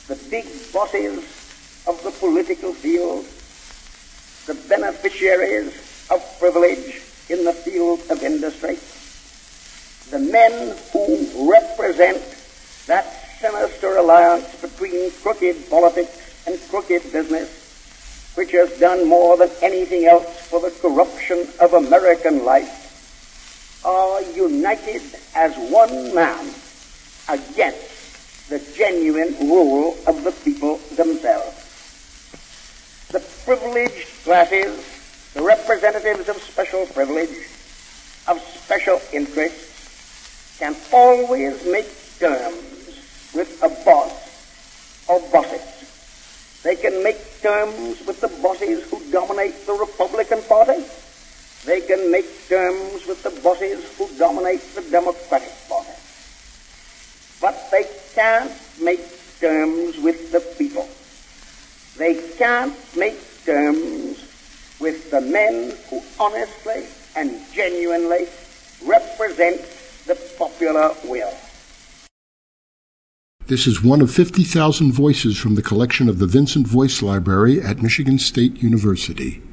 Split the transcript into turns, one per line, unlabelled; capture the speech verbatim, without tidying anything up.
the big bosses of the political field, the beneficiaries of privilege in the field of industry, the men who represent that sinister alliance between crooked politics and crooked business, which has done more than anything else for the corruption of American life, are united as one man against the genuine rule of the people themselves. The privileged classes, the representatives of special privilege, of special interests, can always make terms with a boss or bosses. They can make terms with the bosses who dominate the Republican Party. They can make terms with the bosses who dominate the Democratic Party. But they can't make terms with the people. They can't make terms with the men who honestly and genuinely represent the popular will.
This is one of fifty thousand voices from the collection of the Vincent Voice Library at Michigan State University.